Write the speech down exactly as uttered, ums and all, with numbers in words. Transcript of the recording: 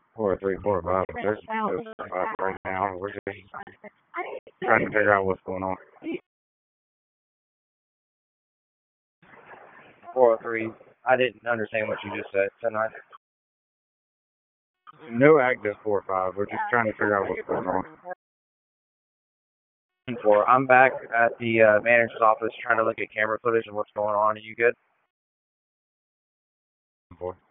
Four three four five. There's just five right now. We're just trying to figure out what's going on. Four oh three. I didn't understand what you just said tonight. No active four five. We're just trying to figure out what's going on. Four. I'm back at the uh, manager's office trying to look at camera footage and what's going on. Are you good? Four.